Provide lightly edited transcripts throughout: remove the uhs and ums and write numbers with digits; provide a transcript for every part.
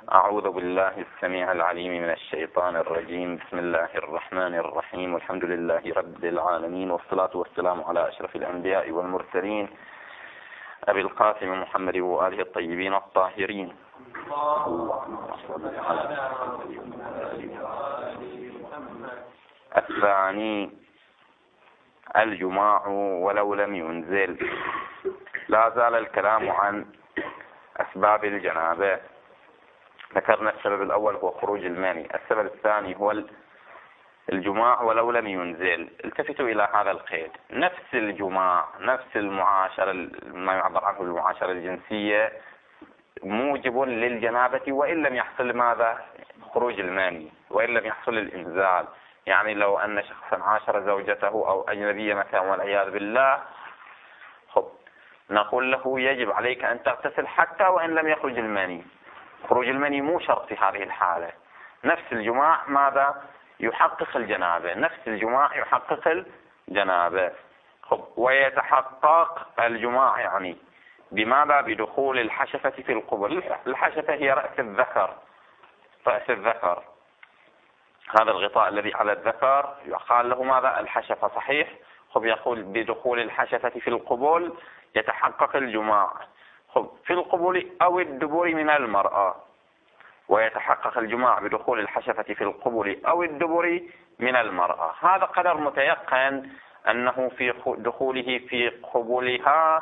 أعوذ بالله السميع العليم من الشيطان الرجيم. بسم الله الرحمن الرحيم، والحمد لله رب العالمين، والصلاة والسلام على أشرف الأنبياء والمرسلين أبي القاسم محمد وآله الطيبين الطاهرين. الثاني الجماع ولو لم ينزل. لا زال الكلام عن أسباب الجنابة. ذكرنا السبب الأول هو خروج الماني، السبب الثاني هو الجماع ولو لم ينزل. التفتوا إلى هذا القيد، نفس الجماع، نفس المعاشرة، ما يعبر عنه المعاشرة الجنسية، موجب للجنابة وإن لم يحصل ماذا؟ خروج الماني، وإن لم يحصل الإنزال. يعني لو أن شخصا عاشر زوجته أو أجنبية مثلا والعياذ بالله، نقول له يجب عليك أن تغتسل حتى وإن لم يخرج الماني. خروج المني مو شرط في هذه الحالة. نفس الجماع ماذا؟ يحقق الجنابة، نفس الجماع يحقق الجنابة. ويتحقق الجماع يعني بماذا؟ بدخول الحشفة في القبل. الحشفة هي رأس الذكر، رأس الذكر، هذا الغطاء الذي على الذكر يقال له ماذا؟ الحشفة، صحيح؟ يقول بدخول الحشفة في القبل يتحقق الجماع في القبول أو الدبر من المرأة، ويتحقق الجماع بدخول الحشفة في القبول أو الدبر من المرأة. هذا قدر متيقن أنه في دخوله في قبولها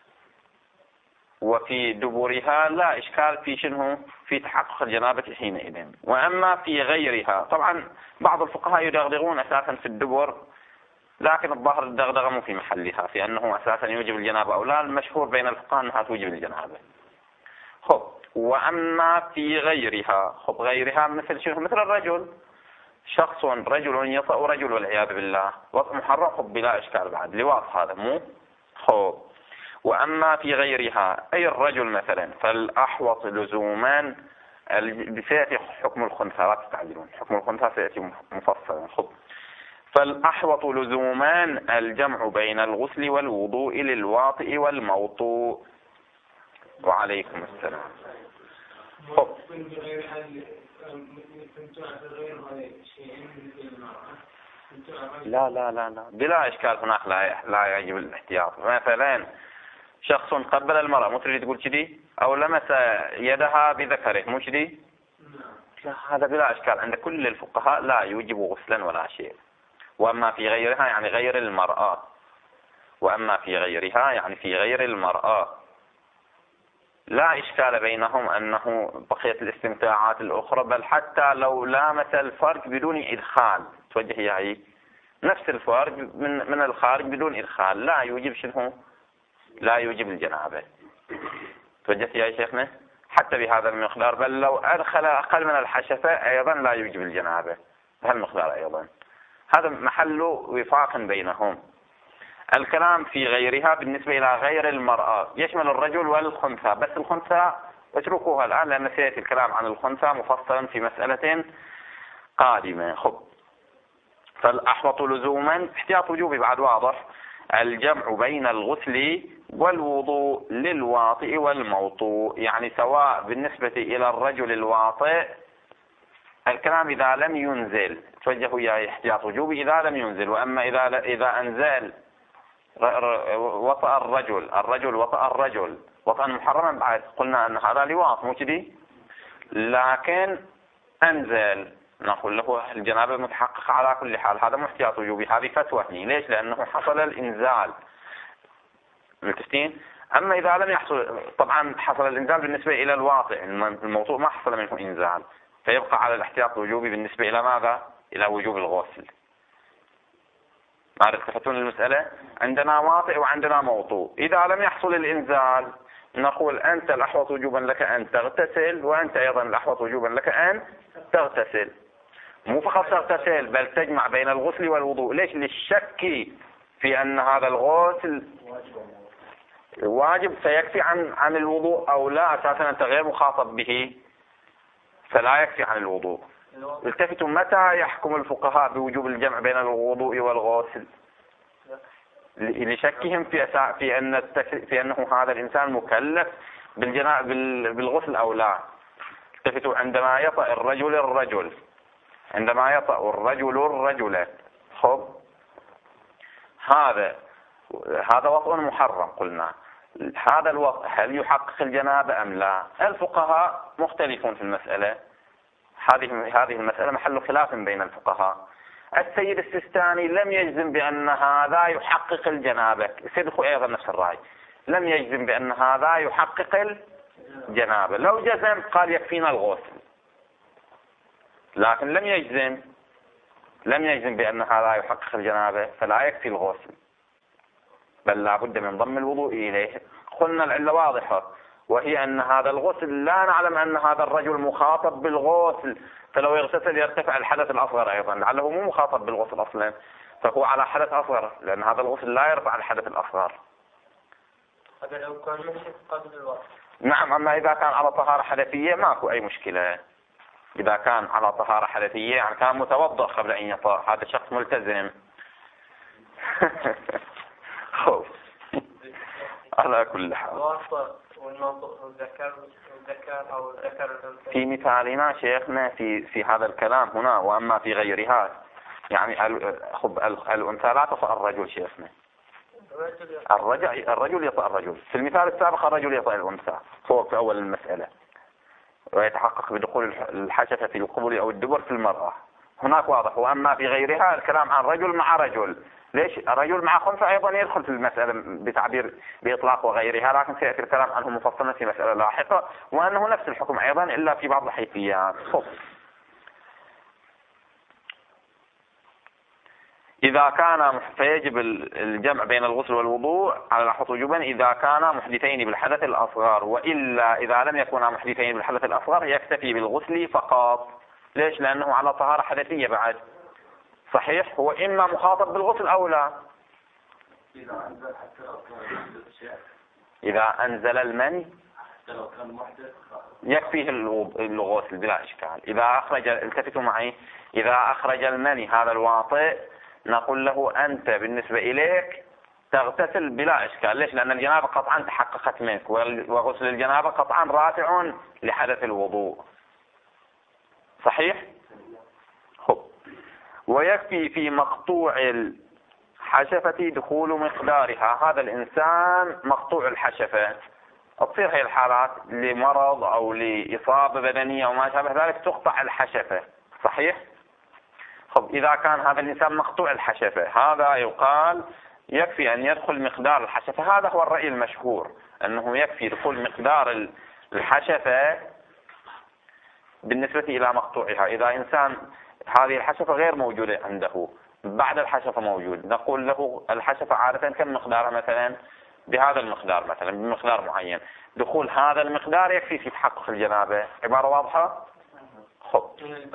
وفي دبرها لا إشكال في شنه؟ في تحقق الجنابة حينئذ. وأما في غيرها، طبعا بعض الفقهاء يدغدغون أساسا في الدبر، لكن الظاهر الدغدغة مو في محلها في أنه أساسا يوجب الجنابة أو لا. المشهور بين الفقهاء أنها توجب الجنابة. وأما في غيرها، غيرها مثل شنو؟ مثل الرجل، شخص رجل يطأ رجل والعياذ بالله، وطأ محرم بلا إشكال بعد، لواط هذا مو وأما في غيرها أي الرجل مثلا، فالأحوط لزوما سيأتي حكم الخنثى، لا تستعجلون، حكم الخنثى سيأتي مفصلا. فالأحوط لزوما الجمع بين الغسل والوضوء للواطئ والموطوء. وعليكم السلام. لا لا لا لا بلا إشكال، هناك لا يجب الاحتياط. مثلا شخص قبل المرأة، مو تريد تقول كذي، أو لمس يدها بذكره، مو كذي؟ لا، هذا بلا إشكال عند كل الفقهاء لا يوجب غسلا ولا شيء. وأما في غيرها يعني غير المرأة، وأما في غيرها يعني في غير المرأة لا إشكال بينهم أنه بقية الاستمتاعات الأخرى، بل حتى لو لامس الفرج بدون إدخال، توجه هي نفس الفرج من الخارج بدون إدخال، لا يوجب شنو؟ لا يوجب الجنابة. توجه يا شيخنا؟ حتى بهذا المقدار، بل لو أدخل أقل من الحشفة أيضا لا يوجب الجنابة بهالمقدار أيضا. هذا محل وفاق بينهم. الكلام في غيرها بالنسبة إلى غير المرأة يشمل الرجل والخنثى، بس الخنثى اتركوها الآن لأن سيأتي الكلام عن الخنثى مفصلا في مسألة قادمة. فالأحوط لزوما احتياط وجوبي بعد واضح، الجمع بين الغسل والوضوء للواطئ والموطوء، يعني سواء بالنسبة إلى الرجل الواطئ الكلام إذا لم ينزل، توجهوا يا احتياط وجوبي إذا لم ينزل. وأما إذا أنزل وطأ الرجل وطأ الرجل وطأ محرما، بعد قلنا أن هذا لواط مو كذي، لكن أنزل نقول له الجنابة متحققة على كل حال. هذا محتياط وجوبي، هذه فتوى. ليش؟ لأنه حصل الإنزال. متفقين؟ أما إذا لم يحصل، طبعا حصل الإنزال بالنسبة إلى الواطئ، الموضوع ما حصل منه إنزال، فيبقى على الاحتياط الوجوبي بالنسبة إلى ماذا؟ إلى وجوب الغسل. ما تفتون المسألة؟ عندنا واطئ وعندنا موطوء. إذا لم يحصل الإنزال نقول أنت الأحوط وجوبا لك أن تغتسل، وأنت أيضا الأحوط وجوبا لك أن تغتسل. مو فقط تغتسل بل تجمع بين الغسل والوضوء. ليش؟ للشك في أن هذا الغسل واجب سيكفي عن الوضوء أو لا، أساسا أنت غير مخاطب به فلا يكفي عن الوضوء. التفتوا، متى يحكم الفقهاء بوجوب الجمع بين الوضوء والغسل؟ لشكهم في أنه هذا الإنسان مكلف بالغسل أو لا. التفتوا عندما يطأ الرجل الرجل، عندما يطأ الرجل الرجل، خب هذا وطء محرم قلنا. هذا الوطء هل يحقق الجنابة أم لا؟ الفقهاء مختلفون في المسألة، هذه المسألة محل خلاف بين الفقهاء. السيد السيستاني لم يجزم بأن هذا يحقق الجنابة، السيد الخوئي أيضا نفس الرأي، لم يجزم بأن هذا يحقق الجنابة. لو جزم قال يكفينا الغسل، لكن لم يجزم بأن هذا يحقق الجنابة، فلا يكفي الغسل، بل لا بد من ضم الوضوء إليه. قلنا العلة واضحة، وهي أن هذا الغسل لا نعلم أن هذا الرجل مخاطب بالغسل، فلو يغتسل يرتفع الحدث الأصغر أيضا، لعله مو مخاطب بالغسل أصلا، فهو على حدث أصغر، لأن هذا الغسل لا يرفع الحدث الأصغر. هذا لو كان مشي قبل الوقت. نعم، أما إذا كان على طهارة حدثية ماكو أي مشكلة. إذا كان على طهارة حدثية يعني كان متوضأ قبل أن يطأ، هذا شخص ملتزم. خوف. على كل حال في مثالنا شيخنا في هذا الكلام هنا، وأما في غيرها يعني الأنثى لا تطأ الرجل شيخنا، الرجل يطأ الرجل. في المثال السابق الرجل يطأ الأنثى فوق في أول المسألة، ويتحقق بدخول الحشفة في القبل أو الدبر في المرأة، هناك واضح. وأما في غيرها الكلام عن رجل مع رجل، ليش الرجل مع خنثى أيضا يدخل في المسألة بتعبير بإطلاق وغيرها، لكن سيأتي الكلام عنه مفصلا في مسألة لاحقة، وأنه نفس الحكم أيضا إلا في بعض الحيثيات. إذا كان فيجب الجمع بين الغسل والوضوء على الأحوط وجوبا إذا كانا محدثين بالحدث الأصغر، وإلا إذا لم يكونا محدثين بالحدث الأصغر يكتفي بالغسل فقط. ليش؟ لأنه على طهارة حدثية بعد. صحيح، هو إما مخاطب بالغسل أو لا. إذا أنزل المني يكفيه الغسل بلا إشكال. إذا أخرج، التفتوا معي، إذا أخرج المني هذا الواطئ نقول له أنت بالنسبة إليك تغتسل بلا إشكال. ليش؟ لأن الجنابة قطعا تحققت منك، وغسل الجنابة قطعا رافع لحدث الوضوء. صحيح؟ خب. ويكفي في مقطوع الحشفة دخول مقدارها. هذا الإنسان مقطوع الحشفة، تصير هي الحالات لمرض أو لإصابة بدنية وما شابه ذلك تقطع الحشفة. صحيح؟ خب، إذا كان هذا الإنسان مقطوع الحشفة هذا يقال يكفي أن يدخل مقدار الحشفة. هذا هو الرأي المشهور، أنه يكفي دخول مقدار الحشفة بالنسبة إلى مقطوعها. إذا إنسان هذه الحشفة غير موجودة عنده، بعد الحشفة موجود، نقول له الحشفة عادة كم مقدارها؟ مثلا بهذا المقدار، مثلا بمقدار معين، دخول هذا المقدار يكفي في تحقق الجنابة. عبارة واضحة؟ خب.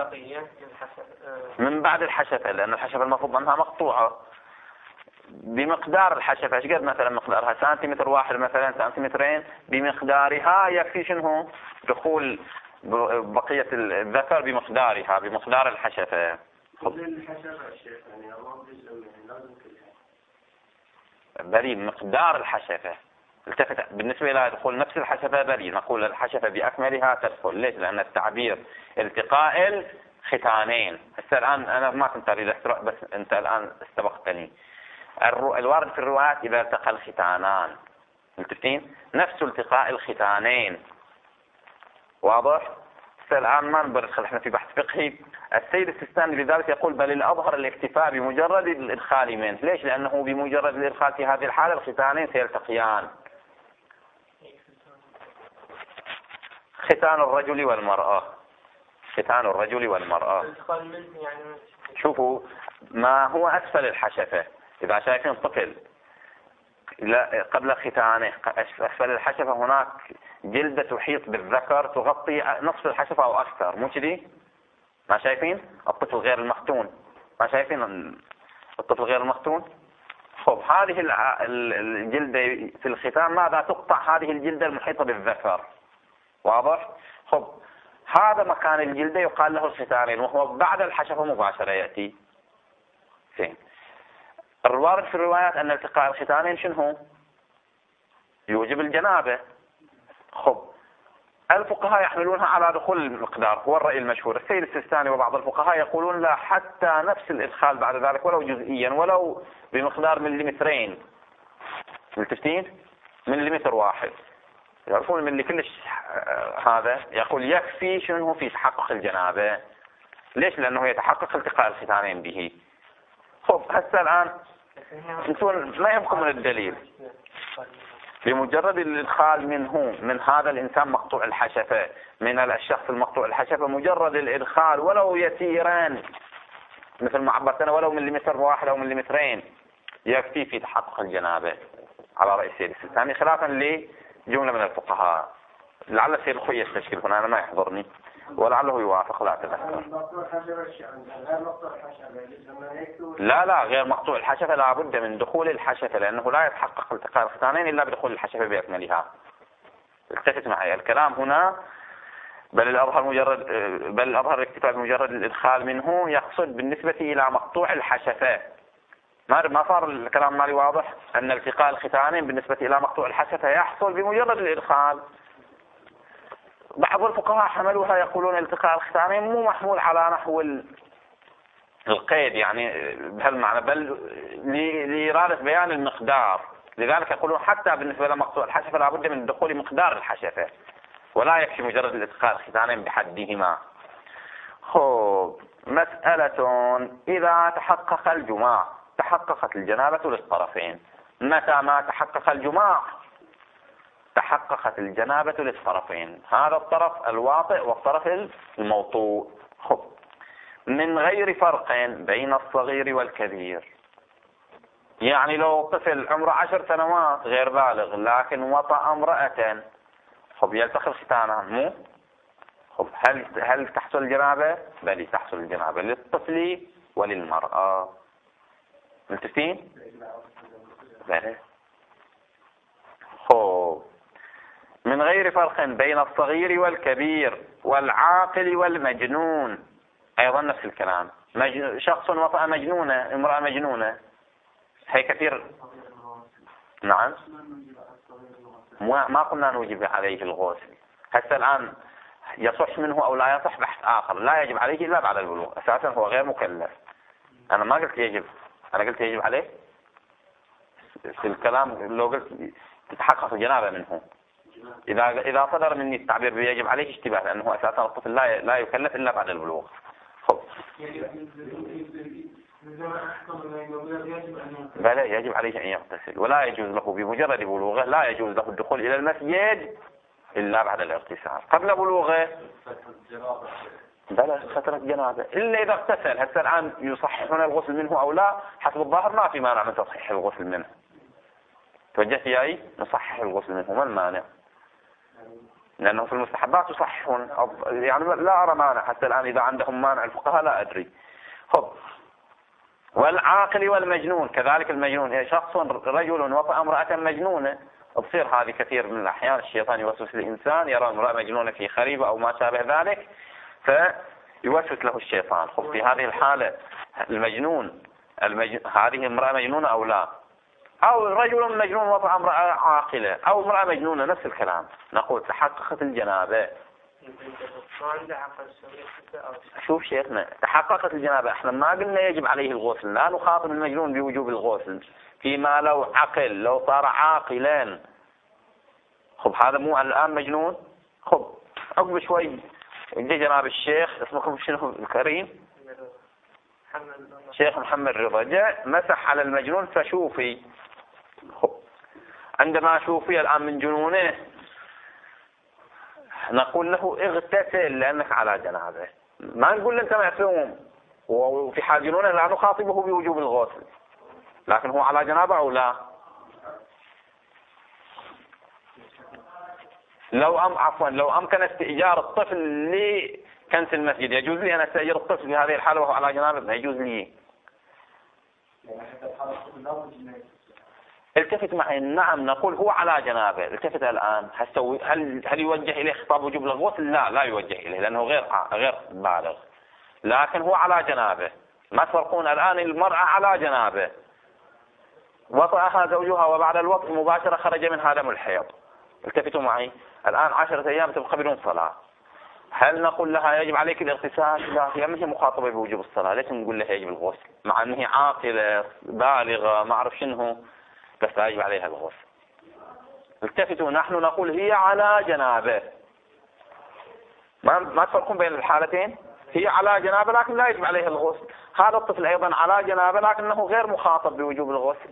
من بعد الحشفة، لأن الحشفة المفروض أنها مقطوعة بمقدار الحشفة. ايش قد مثلا مقدارها؟ سنتيمتر واحد مثلا، سنتيمترين، بمقدارها يكفي شنو؟ دخول بقية الذكر بمقدارها، بمقدار الحشفة. دليل مقدار الحشفة. التفت بالنسبة إلى دخول نفس الحشفة دليل، نقول الحشفة بأكملها تدخل. ليش؟ لأن التعبير التقاء الختانين. هسه الآن أنا ما كنت أريد أحترق، بس أنت الآن استبقتني. الوارد في الروايات إذا التقى الختانان، ملتفتين؟ نفس التقاء الختانين. واضح؟ الآن ما ندخل احنا في بحث فقهي. السيد السيستاني لذلك يقول بل الأظهر الاكتفاء بمجرد الإدخال منه. ليش؟ لأنه بمجرد الإدخال في هذه الحالة الختانين سيلتقيان، ختان الرجل والمرأة، ختان الرجل والمرأة. شوفوا ما هو أسفل الحشفة، إذا شايفين طفل قبل ختانه أسفل الحشفة هناك جلدة تحيط بالذكر تغطي نصف الحشفة أو أكثر، مو كذي؟ ما شايفين؟ الطفل غير المختون، ما شايفين الطفل غير المختون؟ خب، هذه الجلدة في الختان ماذا تقطع؟ هذه الجلدة المحيطة بالذكر. واضح؟ خب، هذا مكان الجلدة يقال له الختانين، وهو بعد الحشفة مباشرة يأتي. فين؟ الوارد في الروايات أن التقاء الختانين شنو؟ يوجب الجنابة. خب، الفقهاء يحملونها على دخول المقدار، هو الرأي المشهور. السيد السيستاني وبعض الفقهاء يقولون لا، حتى نفس الإدخال بعد ذلك ولو جزئيا ولو بمقدار مليمترين، ملتفتين مليمتر واحد، يعرفون من اللي كلش هذا يقول يكفي شنو في تحقق الجنابة. ليش؟ لأنه يتحقق التقاء الختانين به. خب هسه الآن انتم ما يهمكم من الدليل، بمجرد الإدخال منه من هذا الإنسان مقطوع الحشفة، من الشخص المقطوع الحشفة، مجرد الإدخال ولو يسيران مثل ما عبرتنا ولو مليمتر واحد أو مليمترين يكفي في تحقق الجنابة على رأي السيد السيستاني، خلافا لجملة من الفقهاء. لعل السيد الخوي يستشكل هنا، أنا ما يحضرني، ولعله يوافق لا أتذكر. لا غير مقطوع الحشفة لا بد من دخول الحشفة، لأنه لا يتحقق التقاء الختانين إلا بدخول الحشفة بأكملها. التفت معي الكلام هنا، بل الأظهر الاكتفاء بمجرد الإدخال منه يقصد بالنسبة إلى مقطوع الحشفة. ما صار الكلام مالي واضح؟ أن التقاء الختانين بالنسبة إلى مقطوع الحشفة يحصل بمجرد الإدخال. بعض الفقهاء حملوها يقولون التقاء الختانين مو محمول على نحو القيد، يعني بهالمعنى، بل لإرادة بيان المقدار. لذلك يقولون حتى بالنسبة لمقطوع الحشفة لابد من دخول مقدار الحشفة، ولا يكفي مجرد الالتقاء الختانين بحدهما. خب مسألة، إذا تحقق الجماع تحققت الجنابة للطرفين. متى ما تحقق الجماع تحققت الجنابة للطرفين، هذا الطرف الواطئ والطرف الموطوء. خب من غير فرق بين الصغير والكبير، يعني لو طفل عمره 10 سنوات غير بالغ لكن وطأ امرأة، خب يلتقي الختانان مو؟ خب هل تحصل الجنابة؟ بل تحصل الجنابة للطفل وللمرأة. ملتفتين؟ بلى. خب من غير فرق بين الصغير والكبير والعاقل والمجنون، أيضا نفس الكلام. شخص وطأ مجنونة، امرأة مجنونة، هي كثير. نعم ما قلنا نوجب عليه الغسل. هسه الآن يصح منه أو لا يصح بحث آخر، لا يجب عليه إلا بعد البلوغ، أساسا هو غير مكلف. أنا ما قلت يجب، أنا قلت يجب عليه في الكلام. لو قلت تتحقق الجنابة منه، إذا صدر مني التعبير بيجب عليه اشتباه، لأنه أساسا الطفل لا يكلف إلا بعد البلوغ. خب بلى يجب عليه أن يغتسل، ولا يجوز له بمجرد بلوغه، لا يجوز له الدخول إلى المسجد إلا بعد الاغتسال. قبل بلوغه بلى فترة جنابة إلا إذا اغتسل. هسه الآن يصححون الغسل منه أو لا؟ حسب الظاهر ما في مانع من تصحيح الغسل منه. توجهت ياي نصحح الغسل منه، ما المانع؟ لأنه في المستحبات يصححون، يعني لا أرى مانع حتى الآن. إذا عندهم مانع الفقهاء لا أدري. خب والعاقل والمجنون كذلك. المجنون شخص رجل وطأ امرأة مجنونة، تصير هذه كثير من الأحيان الشيطان يوسوس للإنسان، يرى امرأة مجنونة في خريبة أو ما شابه ذلك فيوسوس له الشيطان. خب في هذه الحالة المجنون هذه امرأة مجنونة أو لا، أو رجل مجنون وطأ امرأة عاقلة أو امرأة مجنونة، نفس الكلام. نقول تحققت الجنابة. شوف شيخنا، تحققت الجنابة، احنا ما قلنا يجب عليه الغسل، لا نخاطب المجنون بوجوب الغسل فيما لو عقل، لو صار عاقلا. خب هذا مو الآن مجنون. خب عقب شوي جاء جناب الشيخ، اسمكم شنو الكريم؟ شيخ محمد رضا، جاء مسح على المجنون فشوفي. خب عندما شوفي الآن من جنونه نقول له اغتسل لأنك على جنابه، ما نقول له أنت معصوم. وفي حال جنونه لا نخاطبه بوجوب الغسل، لكن هو على جنابه أو لا. لو أمكن استئجار الطفل لكنس المسجد، يجوز لي أن أستأجر الطفل في هذه الحالة وهو على جنابه؟ ما يجوز لي. التفت معي. نعم نقول هو على جنابه. التفت الآن، هل يوجه إليه خطاب وجوب الغسل؟ لا يوجه إليه، لأنه غير بالغ، لكن هو على جنابه. ما تفرقون الآن؟ المرأة على جنابه وطأها زوجها، وبعد الوطء مباشرة خرج منها دم الحيض، التفتوا معي، الآن 10 أيام تبقى بدون صلاة، هل نقول لها يجب عليك الاغتسال؟ لا، هي ما هي مخاطبة بوجوب الصلاة، ليش نقول لها يجب الغسل مع أن هي عاقلة بالغة ما أعرف شنو، بس لا يجب عليها الغسل. التفتوا، نحن نقول هي على جنابه، ما تفرقون بين الحالتين، هي على جنابه لكن لا يجب عليها الغسل. هذا الطفل أيضا على جنابه لكنه غير مخاطب بوجوب الغسل،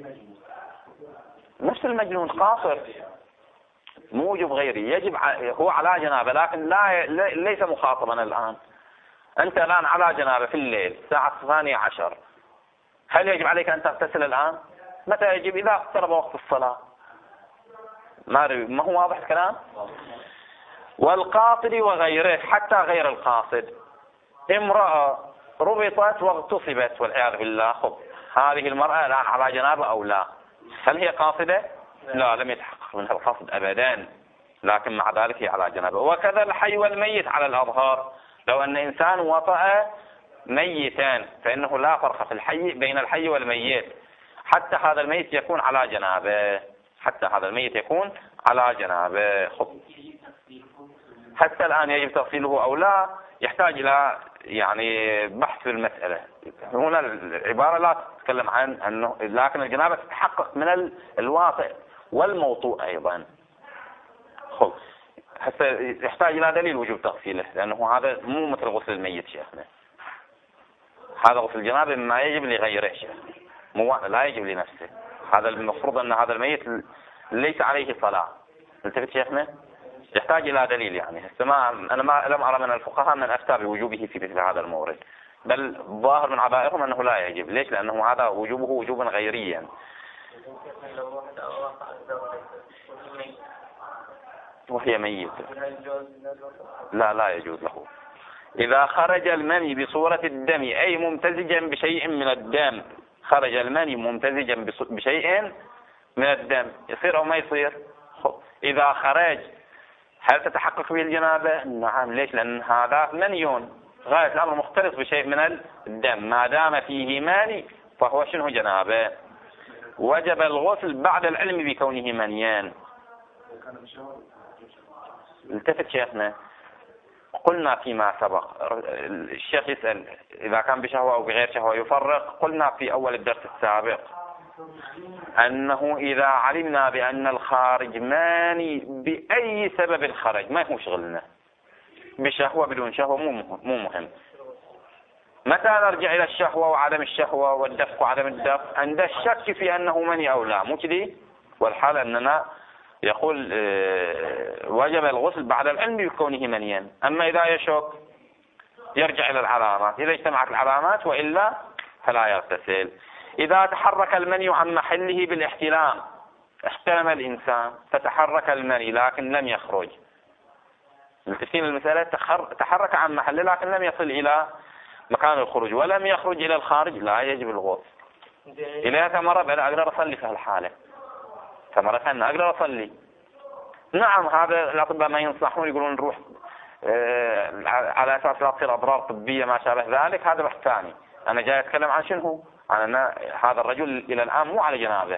نفس المجنون قاصر، موجب غيري، يجب هو على جنابه لكن ليس مخاطبا الآن. أنت الآن على جنابه في الليل الساعة 12، هل يجب عليك أن تغتسل الآن؟ متى يجب؟ إذا اقترب وقت الصلاة. ما هو واضح الكلام؟ والقاصد وغيره، حتى غير القاصد، امرأة ربطت واغتصبت والعياذ بالله، خب هذه المرأة الآن على جنابه أو لا؟ هل هي قاصدة؟ لا، لم يتحقق منها القصد أبدا، لكن مع ذلك هي على جنابه. وكذا الحي والميت على الأظهار، لو أن إنسان وطأ ميتان فإنه لا فرق في الحي بين الحي والميت، حتى هذا الميت يكون على جنابه، حتى هذا الميت يكون على جنابه. حتى الآن يجب تغسيله أو لا يحتاج إلى يعني بحث في المسألة. هنا العبارة لا تتكلم عن أنه، لكن الجنابة تتحقق من الواطئ والموطوء أيضا. خب حتى يحتاج إلى دليل وجوب تغسيله، لأنه هذا مو مثل غسل الميت شيخنا، هذا غسل الجنابة ما يجب لغيره شيخنا، لا يجب لنفسه. هذا المفروض أن هذا الميت ليس عليه صلاة، التفت شيخنا، يحتاج إلى دليل. يعني أنا لم أرى من الفقهاء من أفتى بوجوبه في مثل هذا المورد، بل ظاهر من عبائرهم أنه لا يجب. ليش؟ لأنه هذا وجوبه وجوبا غيريا. وهي ميتة لا يجوز له. إذا خرج المني بصورة الدم أي ممتزجا بشيء من الدم، خرج المني ممتزجا بشيء من الدم، يصير أو ما يصير؟ إذا خرج هل تتحقق به الجنابة؟ نعم. ليش؟ لأن هذا منيون، غاية الأمر مختلط بشيء من الدم، ما دام فيه ماني فهو شنو جنابة. وجب الغسل بعد العلم بكونه منيان. التفت شيخنا، قلنا فيما سبق، الشيخ يسأل إذا كان بشهوة أو بغير شهوة يفرق. قلنا في أول الدرس السابق أنه إذا علمنا بأن الخارج ماني بأي سبب خرج ما هو شغلنا، بشهوة بدون شهوة مو مهم. متى نرجع إلى الشهوة وعدم الشهوة والدفق وعدم الدفق؟ عند الشك في أنه مني أو لا، مو كذي؟ والحال أننا يقول وجب الغسل بعد العلم بكونه منيا. أما إذا يشك يرجع إلى العلامات، إذا اجتمعت العلامات وإلا فلا يغتسل. إذا تحرك المني عن محله بالاحتلام، احتلم الإنسان فتحرك المني لكن لم يخرج، متفقين المسألة، تحرك عن محله لكن لم يصل إلى مكان الخروج ولم يخرج إلى الخارج، لا يجب الغسل. إليها ثمرة أنا أقدر أصلي في هالحالة، ثمرة أنا أقدر أصلي. نعم، هذا الأطباء ما ينصحون، يقولون نروح على أساس لا تصير أضرار طبية ما شابه ذلك، هذا بحث ثاني. أنا جاي أتكلم عن شنو؟ عن أن هذا الرجل إلى الآن مو على جنابه.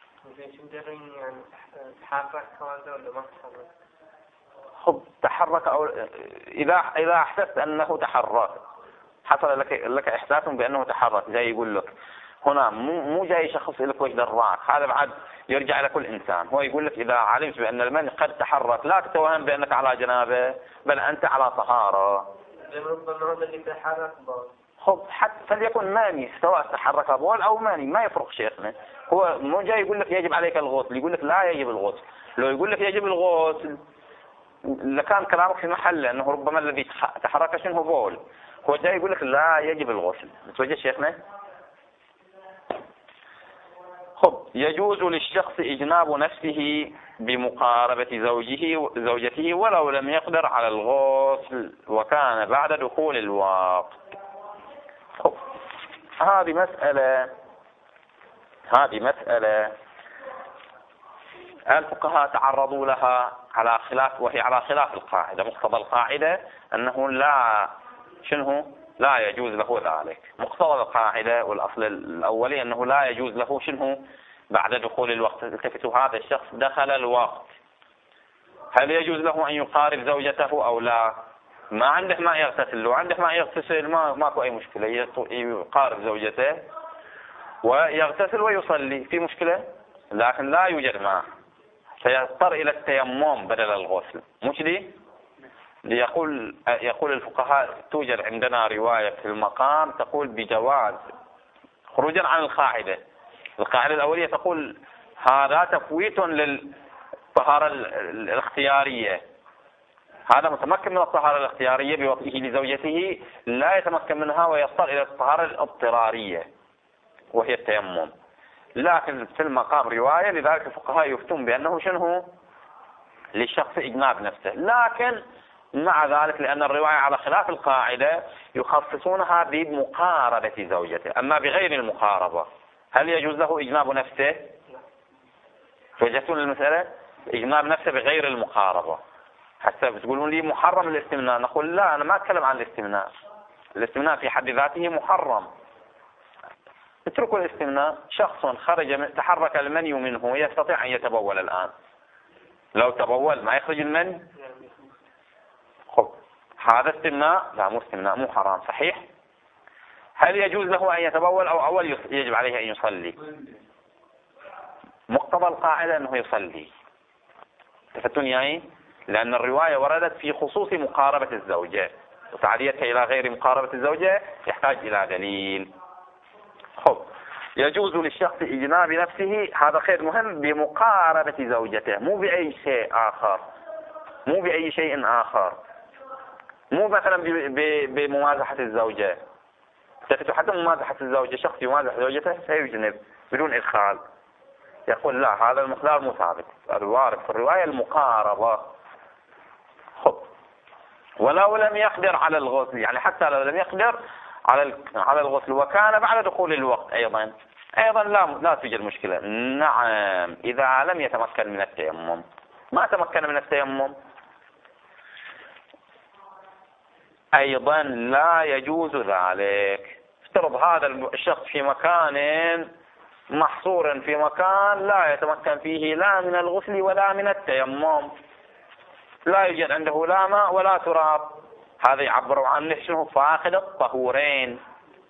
خب تحرك أو إذا أحسست أنه تحرك، حصل لك إحساس بأنه تحرك، جاي يقول لك هنا مو جاي شخص لك وجه دراك، هذا بعد يرجع إلى كل إنسان. هو يقول لك إذا علمت بأن المني قد تحرك لا تتوهم بأنك على جنابه، بل أنت على طهارة. ربما هذا اللي تحرك خب حتى فليكن ماني، سواء تحرك بول أو ماني ما يفرق شيخنا. هو مو جاي يقول لك يجب عليك الغسل، يقول لك لا يجب الغسل. لو يقول لك يجب الغسل لكان كلامك في محله، أنه ربما الذي تحرك شنو بول. هو جاي يقول لك لا يجب الغسل. متوجه شيخنا؟ خب يجوز للشخص إجناب نفسه بمقاربة زوجته ولو لم يقدر على الغسل وكان بعد دخول الوقت. خب هذه مسألة الفقهاء تعرضوا لها على خلاف، وهي على خلاف القاعدة. مقتضى القاعدة أنه لا يجوز له ذلك. مقتضى القاعدة والأصل الأولي أنه لا يجوز له بعد دخول الوقت. التفتوا، هذا الشخص دخل الوقت هل يجوز له أن يقارب زوجته أو لا؟ ما عنده ماء يغتسل، لو عنده ماء يغتسل ماكو أي مشكلة، يقارب زوجته ويغتسل ويصلي، في مشكلة؟ لكن لا يوجد ماء، سيضطر إلى التيمم بدل الغسل، مش دي؟ يقول الفقهاء توجد عندنا رواية في المقام تقول بجواز، خروجا عن القاعدة الأولية تقول هذا تفويت للطهارة الاختيارية، هذا متمكن من الطهارة الاختيارية بوضعه لزوجته، لا يتمكن منها ويضطر إلى الطهارة الاضطرارية وهي التيمم. لكن في المقام رواية، لذلك الفقهاء يفتون بأنه شنو للشخص إجناب نفسه، لكن مع ذلك لأن الرواية على خلاف القاعدة يخصصونها بمقاربة زوجته، أما بغير المقاربة هل يجوز له إجناب نفسه؟ وجدتون المسألة إجناب نفسه بغير المقاربة. حتى بتقولون لي محرم الاستمناء، نقول لا، أنا ما أتكلم عن الاستمناء في حد ذاته محرم، اتركوا الاستمناء. شخص تحرك المني منه يستطيع أن يتبول الآن، لو تبول ما يخرج المني، خب هذا استمناء؟ لا، مو استمناء، مو حرام، صحيح. هل يجوز له أن يتبول أو أول يجب عليه أن يصلي؟ مقتضى القاعدة أنه يصلي، تفتون يعني؟ لأن الرواية وردت في خصوص مقاربة الزوجة، وتعديتها إلى غير مقاربة الزوجة يحتاج إلى دليل. خب يجوز للشخص إجناب نفسه، هذا خير مهم، بمقاربة زوجته، مو بأي شيء آخر، مو مثلا بممازحة الزوجة. حتى ممازحة الزوجة، شخص يمازح زوجته سيجنب بدون إدخال، يقول لا، هذا المقدار مو ثابت، الوارد في الرواية المقاربة. خب ولو لم يقدر على الغسل، يعني حتى لو لم يقدر على الغسل وكان بعد دخول الوقت أيضا لا توجد مشكلة. نعم، إذا لم يتمكن من التيمم، ما تمكن من التيمم أيضا لا يجوز ذلك. افترض هذا الشخص في مكان محصور، في مكان لا يتمكن فيه لا من الغسل ولا من التيمم، لا يوجد عنده لا ماء ولا تراب، هذا يعبر عنه شنو؟ فاقد الطهورين.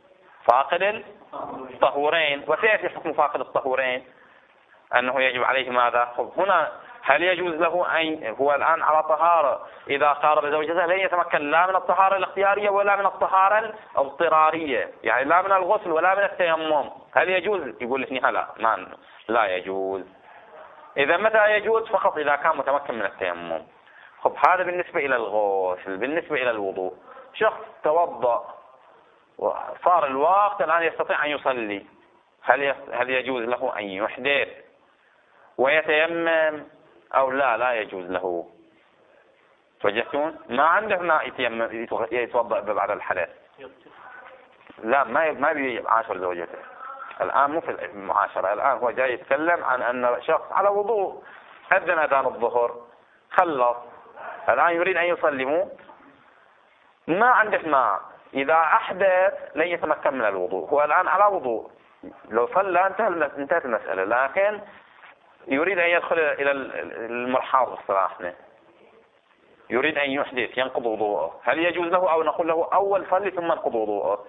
وسيأتي حكم فاقد الطهورين أنه يجب عليه ماذا؟ هنا هل يجوز له أن هو الآن على طهارة، إذا قارب زوجته لن يتمكن لا من الطهارة الاختيارية ولا من الطهارة الاضطرارية، يعني لا من الغسل ولا من التيمم، هل يجوز؟ يقول لك لا يجوز. إذا متى يجوز؟ فقط إذا كان متمكن من التيمم. خب هذا بالنسبة إلى الغسل. بالنسبة إلى الوضوء، شخص توضأ وصار الوقت الآن يستطيع أن يصلي، هل يجوز له أن يحدث ويتيمم أو لا يجوز له؟ توجهتون؟ ما عنده ماء يتوضأ بعد الحدث، لا ما بيعاشر زوجته الآن، مو في المعاشرة الآن، هو جاي يتكلم عن أن شخص على وضوء، أذن أذان الظهر، خلص، الآن يريد أن يصلي، ما عنده ماء، إذا أحدث لن يتمكن من الوضوء، هو الآن على وضوء، لو صلى انتهت المسألة، لكن يريد أن يدخل إلى المرحاض الصلاة، يريد أن يحدث ينقض وضوءه، هل يجوز له أو نقول له أول صلي ثم انقض وضوءه؟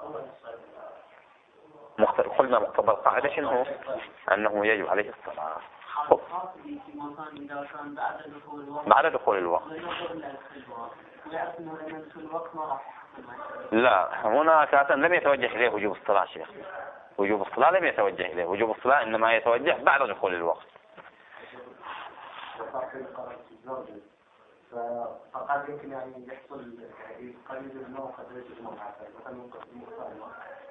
قلنا مقتضى القاعدة شنو؟ أنه يجب عليه الصلاة بعد دخول الوقت. لا، هنا أساسا لم يتوجه إليه وجوب الصلاة شيخ، وجوب الصلاة لم يتوجه إليه، وجوب الصلاة إنما يتوجه بعد دخول الوقت. فقد يمكن أن يحصل قليل النوم قد يجب المعافاة مثلا ممكن مختلفة،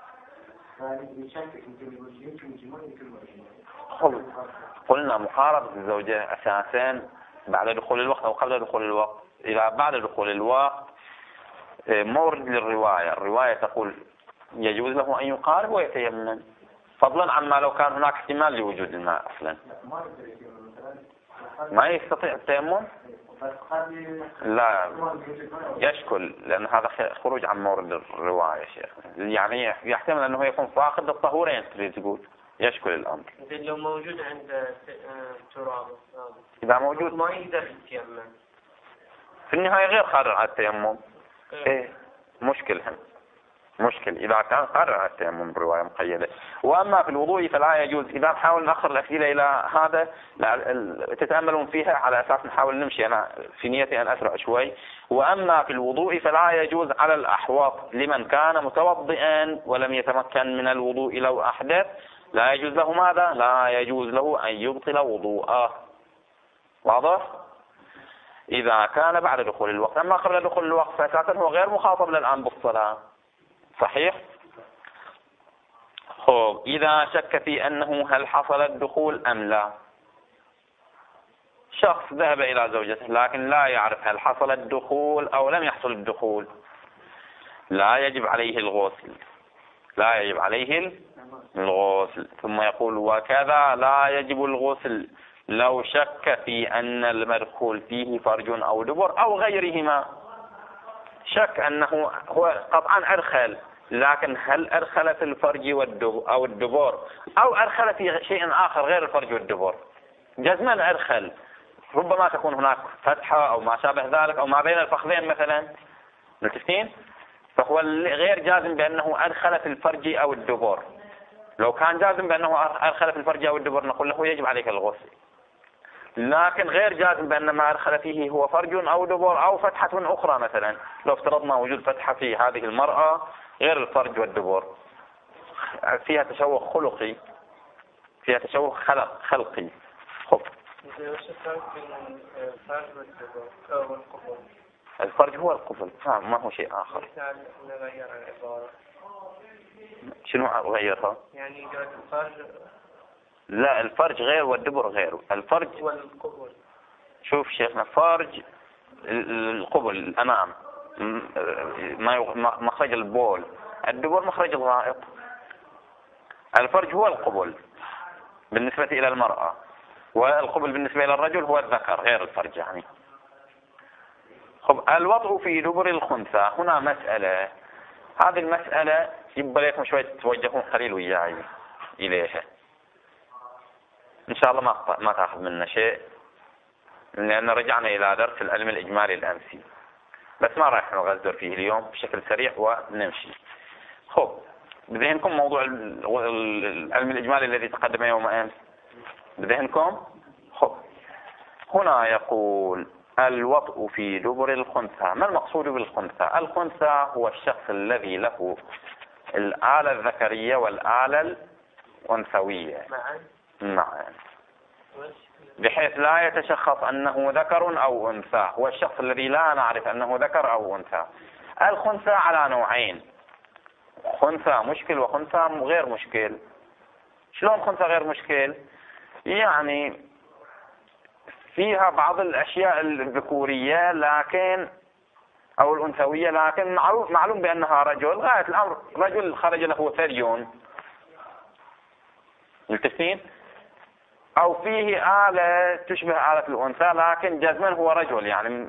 قلنا محاربة الزوجة أساسا بعد دخول الوقت أو قبل دخول الوقت. إذا بعد دخول الوقت مورد للرواية، الرواية تقول يجوز له أن يقارب ويتيمم، فضلا عما لو كان هناك احتمال لوجود الماء أصلا، ما يستطيع التيمم، لا يشكل، لأن هذا خروج عن مورد الرواية شيخ، يعني يحتمل أنه يكون فاقد الطهورين تريد تقول، يشكل الأمر. لو موجود عند تراب إذا موجود ما يقدر يتيمم في النهاية غير قادر على التيمم. إيه مشكل إذا كان قادر على التيمم برواية مقيدة. وأما في الوضوء فلا يجوز. إذا نحاول نأخر الأسئلة إلى هذا تتأملون فيها على أساس نحاول نمشي. أنا في نيتي أن أسرع شوي. وأما في الوضوء فلا يجوز على الأحوط لمن كان متوضئا ولم يتمكن من الوضوء لو أحدث، لا يجوز له ماذا؟ لا يجوز له أن يبطل وضوءه. واضح؟ إذا كان بعد دخول الوقت. أما قبل دخول الوقت فأساسا هو غير مخاطب الآن بالصلاة. صحيح؟ خب إذا شك في أنه هل حصل الدخول أم لا. شخص ذهب إلى زوجته لكن لا يعرف هل حصل الدخول أو لم يحصل الدخول، لا يجب عليه الغسل. ثم يقول وكذا لا يجب الغسل لو شك في أن المدخول فيه فرج أو دبر أو غيرهما. شك أنه هو قطعا أدخل، لكن هل أدخل في الفرج أو الدبر أو أدخل في شيء آخر غير الفرج والدبر؟ جزما أدخل، ربما تكون هناك فتحة أو ما شابه ذلك أو ما بين الفخذين مثلا، متفقين؟ فهو غير جازم بأنه أدخل في الفرج أو الدبر. لو كان جازم بأنه أدخل في الفرج أو الدبر نقول له يجب عليك الغسل، لكن غير جازم بأن ما أدخل فيه هو فرج أو دبر أو فتحة أخرى. مثلا لو افترضنا وجود فتحة في هذه المرأة غير الفرج والدبر، فيها تشوه خلقي، فيها تشوه خلقي. خب الفرج هو القبل، ما هو شيء آخر. شنو غيرها؟ يعني الفرج لا، الفرج غير والدبر غير. الفرج والقبل، شوف شيخنا، فرج القبل الأمام مخرج البول، الدبر مخرج الغائط. الفرج هو القبل بالنسبة إلى المرأة، والقبل بالنسبة إلى الرجل هو الذكر غير الفرج يعني. خب الوضع في دبر الخنثى هنا مسألة، هذه المسألة يبقى لكم شوية توجهون قليل وياي إليها إن شاء الله، ما تأخذ منا شيء، لأن رجعنا إلى درس العلم الإجمالي الأمسي، بس ما راح نغزر فيه اليوم بشكل سريع ونمشي. خب بذهنكم موضوع العلم الإجمالي الذي تقدم يوم أمس بذهنكم؟ خب هنا يقول الوطء في دبر الخنثى. ما المقصود بالخنثى؟ الخنثى هو الشخص الذي له الآلة الذكرية والآلة الأنثوية معا، بحيث لا يتشخص أنه ذكر أو أنثى. هو الشخص الذي لا نعرف أنه ذكر أو أنثى. الخنثى على نوعين، خنثى مشكل وخنثى غير مشكل. شلون خنثى غير مشكل؟ يعني فيها بعض الأشياء الذكورية لكن أو الأنثوية، لكن معلوم بأنها رجل، غاية الأمر رجل خرج له ثدي، ملتفين؟ أو فيه آلة تشبه آلة الأنثى لكن جزما هو رجل، يعني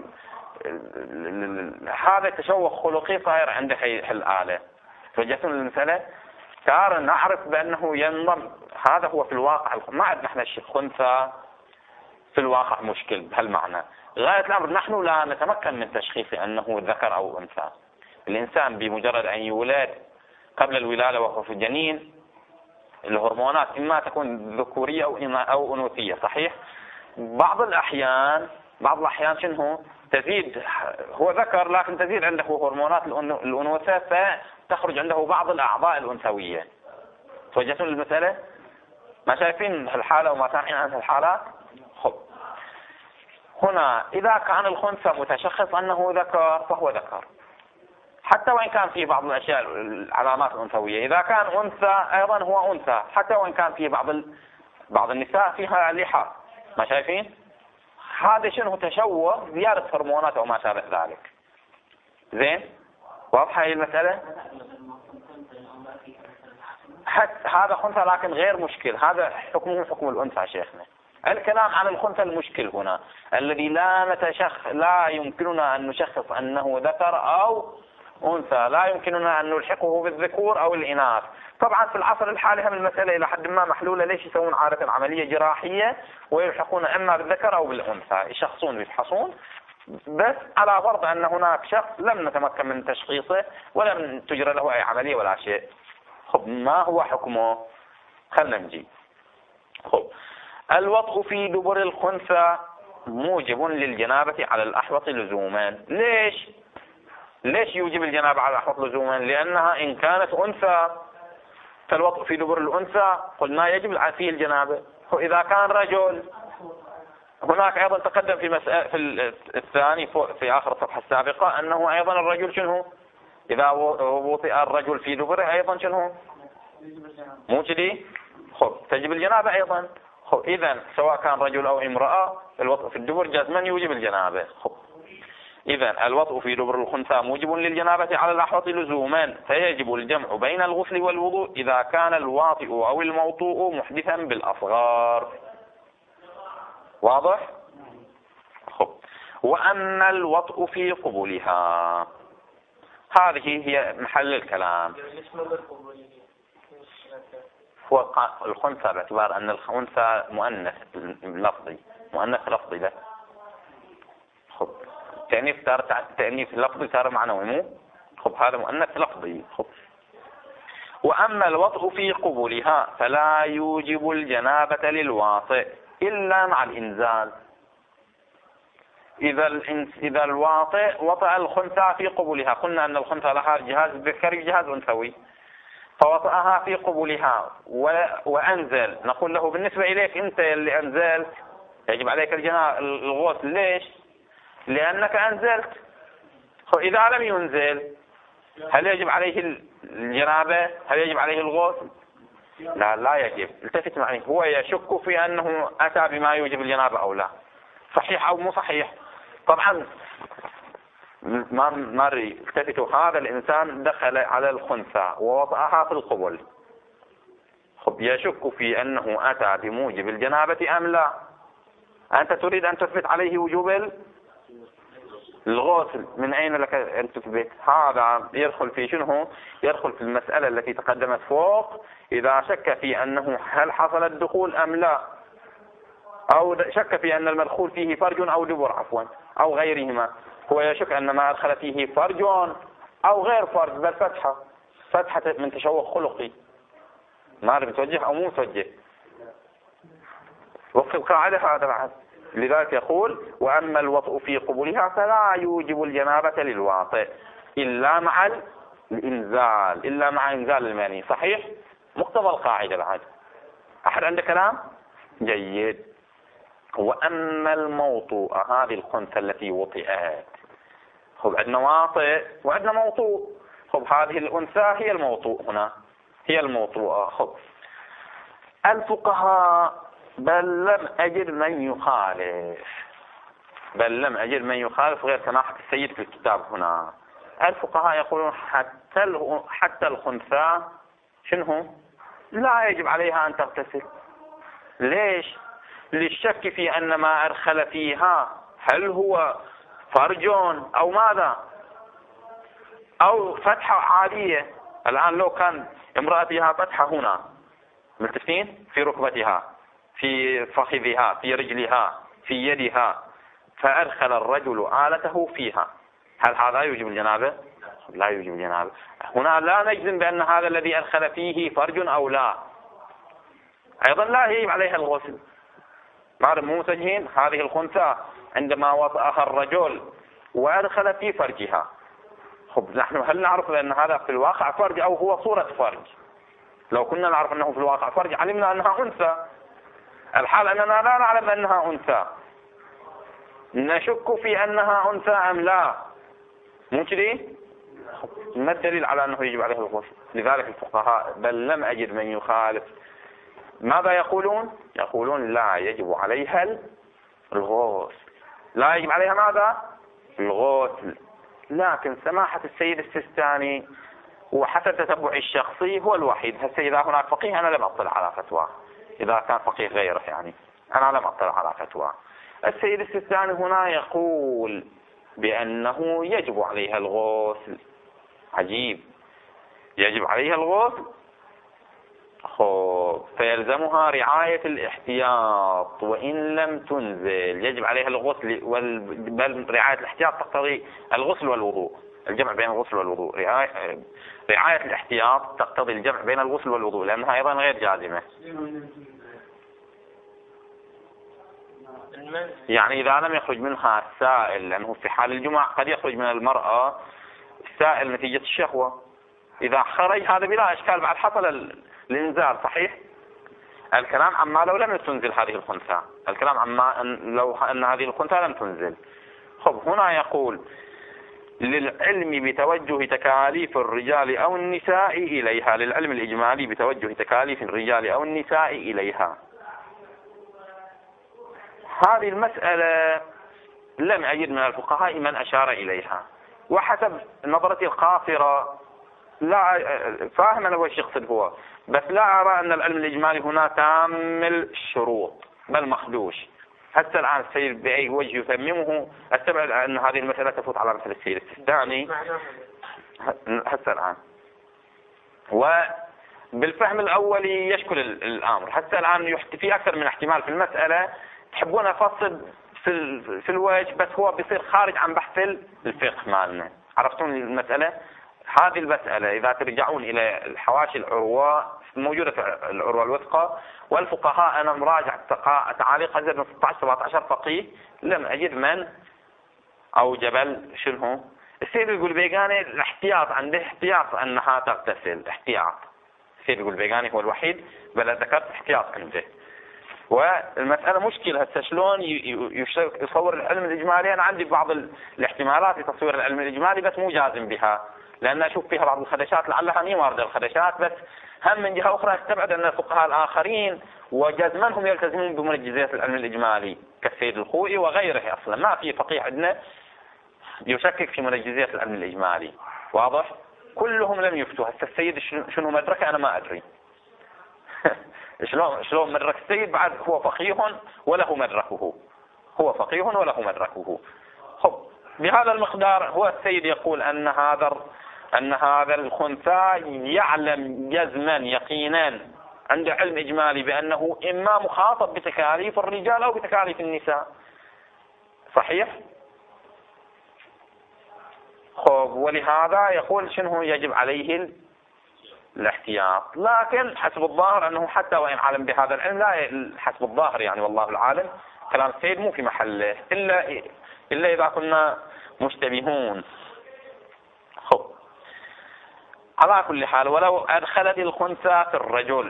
هذا تشوه خلقي صاير عنده الآلة. فجسم المسألة صار نعرف بأنه ينظر، هذا هو في الواقع. ما عندنا احنا الشيء خنثى في الواقع مشكل بهالمعنى. غاية الأمر نحن لا نتمكن من تشخيص أنه ذكر أو أنثى. الإنسان بمجرد أن يولد قبل الولادة وهو في الجنين الهرمونات إما تكون ذكورية أو أنوثية، صحيح؟ بعض الأحيان شنو تزيد، هو ذكر لكن تزيد عنده هرمونات الأنوثة فتخرج عنده بعض الأعضاء الأنثوية. توجهتوا للمسألة؟ ما شايفين الحالة وما سامعين عن الحالات؟ خب هنا إذا كان الخنثى متشخص أنه ذكر فهو ذكر، حتى وإن كان فيه بعض الأشياء العلامات الأنثوية. إذا كان أنثى أيضا هو أنثى، حتى وإن كان فيه بعض النساء فيها لحى. ما شايفين؟ هذا شنو تشوه زيادة هرمونات أو ما شابه ذلك. زين؟ واضحة هي المسألة؟ هذا خنثى لكن غير مشكل، هذا حكمه حكم الأنثى شيخنا. الكلام عن الخنثى المشكل هنا الذي لا يمكننا أن نشخص أنه ذكر أو أنثى لا يمكننا أن نلحقه بالذكور أو الإناث. طبعا في العصر الحالي هم المسألة إلى حد ما محلولة. ليش يسوون عادة عملية جراحية ويلحقون إما بالذكر أو بالأنثى، يشخصون ويفحصون، بس على فرض أن هناك شخص لم نتمكن من تشخيصه ولم تجرى له أي عملية ولا شيء. خب ما هو حكمه؟ خلنا نجي. خب الوطء في دبر الخنثى موجب للجنابة على الأحوط لزوما. ليش يوجب الجنابة على الأحوط لزوما؟ لأنها إن كانت أنثى فالوطء في دبر الأنثى قلنا يجب فيه الجنابة. إذا كان رجل هناك أيضا تقدم في في الثاني في آخر الصفحة السابقة أنه أيضا الرجل شنو؟ إذا وطئ الرجل في دبره أيضا شنو؟ مو كذي؟ خب تجب الجنابة أيضا. خب إذا سواء كان رجل أو امرأة الوطء في الدبر جازما يوجب الجنابة. خب إذا الوطء في دبر الخنثى موجب للجنابة على الأحوط لزوما، فيجب الجمع بين الغسل والوضوء إذا كان الواطئ أو الموطوء محدثا بالأصغار. واضح؟ خب وأما الوطء في قبولها هذه هي محل الكلام. هو الخنثى باعتبار أن الخنثى مؤنث لفظي له. خب تأنيث لفظي صار معنوي مو؟ خب هذا مؤنث لفظي. خب وأما الوطء في قبولها فلا يوجب الجنابة للواطئ إلا مع الإنزال. إذا الواطئ وطأ الخنثى في قبولها، قلنا أن الخنثى لها جهاز ذكري وجهاز أنثوي، فوطأها في قبولها وأنزل، نقول له بالنسبة إليك أنت اللي أنزلت يجب عليك الغسل. ليش؟ لأنك أنزلت. إذا لم ينزل هل يجب عليه الجنابة؟ هل يجب عليه الغسل؟ لا يجب. التفت معي، هو يشك في أنه أتى بما يوجب الجنابة أو لا، صحيح أو مو صحيح. طبعا ما التفتوا، هذا الإنسان دخل على الخنثى ووطأها في القبل، خب يشك في أنه أتى بموجب الجنابة أم لا. أنت تريد أن تثبت عليه وجوب الغسل، من أين لك أن تثبت؟ هذا يدخل في شنو؟ يدخل في المسألة التي تقدمت فوق، إذا شك في أنه هل حصل الدخول أم لا، أو شك في أن المدخول فيه فرج أو دبر عفوا أو غيرهما. هو يشك أن ما أدخل فيه فرج أو غير فرج بل فتحة من تشوق خلقي. ما أعرف توجه أو مو توجه، وفق القاعدة هذا بعد. لذلك يقول وأما الوطء في قبولها فلا يوجب الجنابة للواطئ إلا مع الإنزال، إلا مع إنزال المني. صحيح؟ مقتضى القاعدة بعد. أحد عنده كلام؟ جيد. وأما الموطوء، هذه الخنثى التي وطئت، خب عندنا واطئ وعندنا موطوء. خب هذه الأنثى هي الموطوء، هنا هي الموطوءة. خب الفقهاء بل لم أجد من يخالف غير سماحة السيد في الكتاب هنا. الفقهاء يقولون حتى الخنثى شنو؟ لا يجب عليها أن تغتسل. ليش؟ للشك في أن ما أدخل فيها هل هو فرج أو ماذا، أو فتحة عادية. الآن لو كان امرأتها فتحة هنا، ملتفتين، في ركبتها، في فخذها، في رجلها، في يدها، فأدخل الرجل آلته فيها، هل هذا يوجب الجنابة؟ لا يوجب الجنابة. هنا لا نجزم بأن هذا الذي أدخل فيه فرج أو لا، أيضا لا يجب عليها الغسل. مو متجهين. هذه الخنثى عندما وطأها الرجل وأدخل في فرجها، خب نحن هل نعرف أن هذا في الواقع فرج أو هو صورة فرج؟ لو كنا نعرف أنه في الواقع فرج علمنا أنها أنثى. الحال أننا لا نعلم أنها أنثى، نشك في أنها أنثى أم لا. مو كذي؟ ما الدليل على أنه يجب عليه الغسل؟ لذلك الفقهاء بل لم أجد من يخالف. ماذا يقولون؟ يقولون لا يجب عليها الغسل. لا يجب عليها ماذا؟ الغسل. لكن سماحة السيد السيستاني وحسب تتبعي الشخصي هو الوحيد. هسه إذا هناك فقيه أنا لم أطلع على فتوى، إذا كان فقيه غيره يعني أنا لم أطلع على فتوى. السيد السيستاني هنا يقول بأنه يجب عليها الغسل، عجيب. يجب عليها الغسل، فيلزمها رعاية الاحتياط وإن لم تنزل. يجب عليها الغسل بل رعاية الاحتياط تقتضي الغسل والوضوء، الجمع بين الغسل والوضوء. رعاية الاحتياط تقتضي الجمع بين الغسل والوضوء لأنها أيضا غير جازمة. يعني إذا لم يخرج منها السائل، لأنه في حال الجمع قد يخرج من المرأة السائل نتيجة الشهوة، إذا خرج هذا بلا إشكال بعد حصل الإنزال. صحيح. الكلام عما لو لم تنزل هذه الخنثى، الكلام عما لو أن هذه الخنثى لم تنزل. هنا يقول للعلم بتوجه تكاليف الرجال أو النساء إليها، للعلم الإجمالي بتوجه تكاليف الرجال أو النساء إليها. هذه المسألة لم أجد من الفقهاء من أشار إليها، وحسب نظرتي القاصرة لا فاهم أنا وش يقصد هو، بس لا أرى أن العلم الإجمالي هنا تامل الشروط بل مخدوش. حتى الآن السيد بأي وجه يتممه استبعد أن هذه المسألة تفوت على مثل السيد السيستاني حتى الآن. وبالفهم الأولي يشكل الأمر. حتى الآن في أكثر من احتمال في المسألة، تحبون أفصل في الوجه بس هو بيصير خارج عن بحث الفقه مالنا. عرفتون المسألة؟ هذه المسألة إذا ترجعون إلى الحواشي العروة موجودة في العروة الوثقى والفقهاء، أنا مراجع تعاليق أزيد من 16-17 فقيه لم أجد من أو جبل شنو. السيد يقول بيغاني الاحتياط عنده احتياط أنها تغتسل، احتياط. السيد يقول بيغاني هو الوحيد بل ذكرت احتياط عنده. والمسألة مشكلة هسه شلون يصور العلم الإجمالي. أنا عندي بعض الاحتمالات لتصوير العلم الإجمالي بس مو جازم بها، لأن أشوف فيها بعض الخدشات لعلها مي واردة الخدشات، بس هم من جهة أخرى استبعد أن الفقهاء الآخرين وجزما هم يلتزمون بمنجزات العلم الإجمالي كالسيد الخوئي وغيره. أصلا ما في فقيه عندنا يشكك في منجزات العلم الإجمالي، واضح؟ كلهم لم يفتوا. هسه السيد شنو مدركه أنا ما أدري. شلون مدرك السيد؟ بعد هو فقيه وله مدركه، هو فقيه وله مدركه. بهذا المقدار هو السيد يقول أن هذا الخنثى يعلم جزما يقينا عنده علم إجمالي بأنه إما مخاطب بتكاليف الرجال أو بتكاليف النساء. صحيح. ولهذا يقول شنو يجب عليه الاحتياط. لكن حسب الظاهر أنه حتى وإن علم بهذا العلم لا، حسب الظاهر يعني والله العالم كلام السيد مو في محله إلا إذا كنا مشتبهون. على كل حال ولو أدخلت الخنثى في الرجل.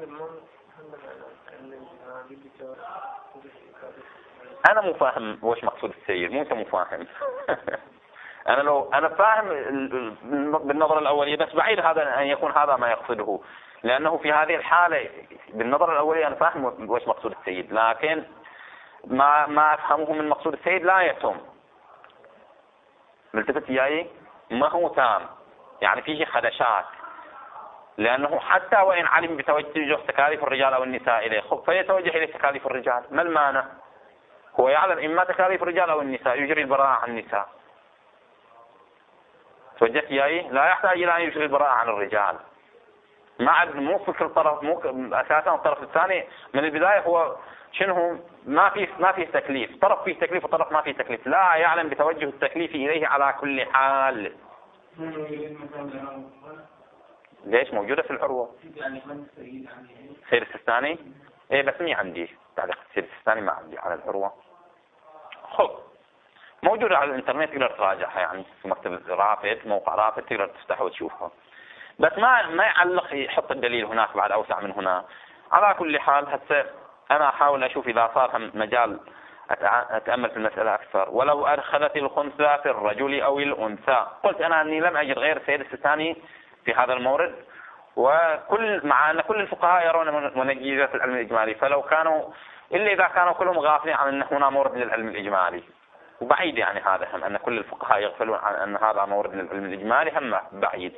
أنا مو فاهم وش مقصود السيد، مو أنت مو فاهم. أنا فاهم بالنظر الأولية بس بعيد هذا أن يكون هذا ما يقصده، لأنه في هذه الحالة بالنظر الأولية أنا فاهم وش مقصود السيد، لكن ما أفهمه من مقصود السيد لا يتم. ملتفت إياي ما هو تام، يعني فيه خدشات، لأنه حتى وإن علم بتوجه تكاليف الرجال أو النساء إليه فيتوجه إلى تكاليف الرجال. ما المانع؟ هو يعلم إما تكاليف الرجال أو النساء يجري البراءة عن النساء. توجهت إياي لا يحتاج إلى أن يجري البراءة عن الرجال. مو في كل طرف، مو أساسا الطرف الثاني من البداية هو شنو ما فيه تكليف، طرف فيه تكليف وطرف ما فيه تكليف، لا يعلم بتوجه التكليف إليه على كل حال. ليش موجودة في العروة؟ سيد السيستاني إيه بس مي عندي تعليق سيد السيستاني ما عندي على العروة. موجودة على الإنترنت تقدر تراجعها، يعني في مكتب رافد، موقع رافد تقدر تفتحه وتشوفها، بس ما يعلق يحط الدليل هناك بعد أوسع من هنا. على كل حال هسه أنا أحاول أشوف إذا صار مجال أتأمل في المسألة أكثر. ولو أدخلت الخنثى في الرجل أو الأنثى، قلت أنا أني لم أجد غير السيد السيستاني في هذا المورد، مع أن كل الفقهاء يرون منجزات العلم الإجمالي، فلو كانوا إلا إذا كانوا كلهم غافلين عن أن هنا مورد للعلم الإجمالي، وبعيد يعني هذا هم أن كل الفقهاء يغفلون عن أن هذا مورد للعلم الإجمالي هم بعيد.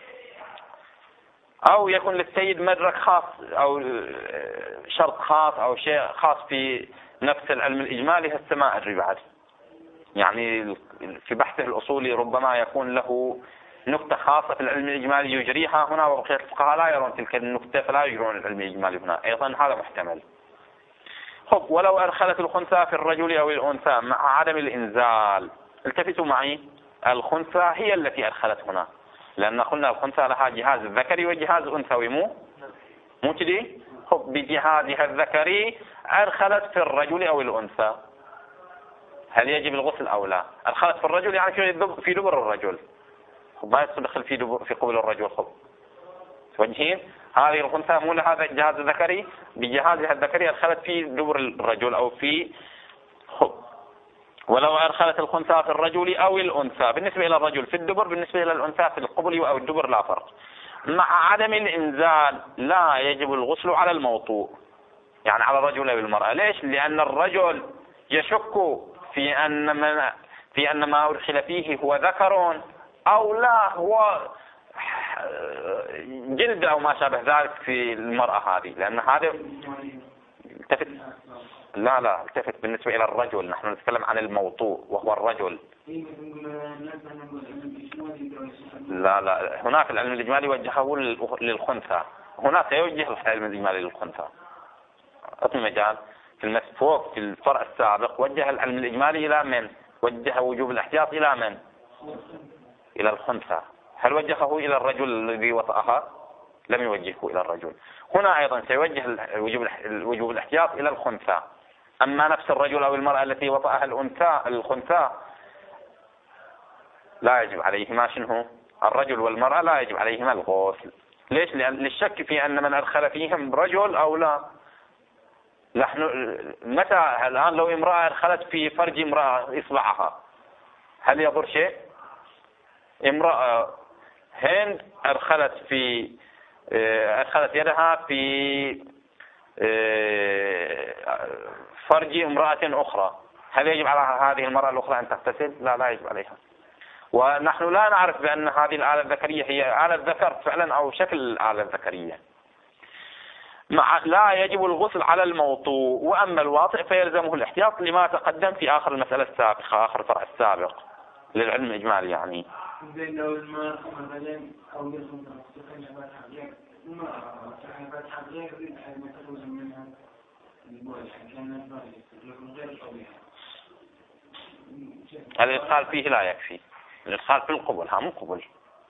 أو يكون للسيد مدرك خاص أو شرط خاص أو شيء خاص في نفس العلم الإجمالي، هسه ما أدري بعد. يعني في بحثه الأصولي ربما يكون له نقطة خاصة في العلم الإجمالي يجريها هنا، وبقية الفقهاء لا يرون تلك النقطة فلا يجرون العلم الإجمالي هنا، أيضا هذا محتمل. خب، ولو أدخلت الخنثى في الرجل أو الأنثى مع عدم الإنزال، التفتوا معي، الخنثى هي التي أدخلت هنا، لأن قلنا الخنثى لها جهاز ذكري وجهاز أنثوي، مو كذي؟ خب، بجهازها الذكري أدخلت في الرجل أو الأنثى، هل يجب الغسل أو لا؟ أدخلت في الرجل يعني في دبر الرجل، ما يدخل في قبل الرجل. خب، توجهين هذه الخنثى مو لهذا الجهاز الذكري، بجهازها الذكري أدخلت في دبر الرجل أو في. خب، ولو أدخلت الخنثى في الرجل أو الأنثى، بالنسبة إلى الرجل في الدبر، بالنسبة إلى الأنثى في القبل أو الدبر لا فرق، مع عدم الإنزال لا يجب الغسل على الموطوء، يعني على الرجل أو المرأة. ليش؟ لأن الرجل يشك في أن ما أدخل فيه هو ذكر أو لا هو جلد أو ما شابه ذلك في المرأة هذه، لأن هذا التفت. لا التفت، بالنسبة إلى الرجل نحن نتكلم عن الموطوء وهو الرجل. لا هناك العلم الإجمالي وجهه للخنثى، هنا سيوجه العلم الإجمالي للخنثى. أعطني مجال في المسفوق في الفرع السابق وجه العلم الإجمالي إلى من؟ وجه وجوب الاحتياط إلى من؟ إلى الخنثى. هل وجهه إلى الرجل الذي وطأها؟ لم يوجهه إلى الرجل. هنا أيضا سيوجه وجوب الاحتياط إلى الخنثى. أما نفس الرجل أو المرأة التي وطأها الخنثى لا يجب عليهما شنو؟ الرجل والمرأة لا يجب عليهما الغسل. ليش؟ للشك في أن من أدخل فيهم رجل أو لا. نحن متى الآن لو امرأة أدخلت في فرج امرأة إصبعها هل يضر شيء؟ امرأة هند أدخلت يدها في فرج امرأة أخرى، هل يجب على هذه المرأة الأخرى أن تغتسل؟ لا يجب عليها. ونحن لا نعرف بأن هذه الآلة الذكرية هي آلة ذكر فعلا أو شكل الآلة الذكرية. لا يجب الغسل على الموطوء، وأما الواطئ فيلزمه الاحتياط لما تقدم في آخر المسألة السابقة، آخر الفرع السابق للعلم الإجمالي يعني. الإدخال فيه لا يكفي، الإدخال في القبل، مو قبل